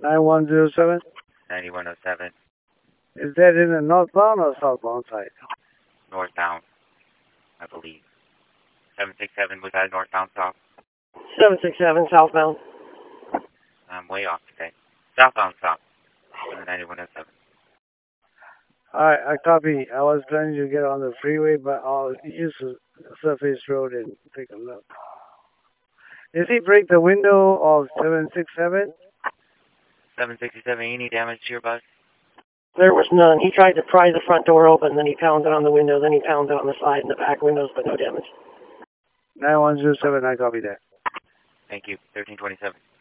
9107? 9107. Is that in the northbound or southbound side? Northbound, I believe. 767, was that northbound, south? 767, southbound. I'm way off today. Southbound, south. 9107. Alright, I copy. I was planning to get on the freeway, but I'll use the surface road and take a look. Did he break the window of 767? 767, any damage to your bus? There was none. He tried to pry the front door open, then he pounded on the window, then he pounded on the side and the back windows, but no damage. 9107, I copy that. Thank you. 1327.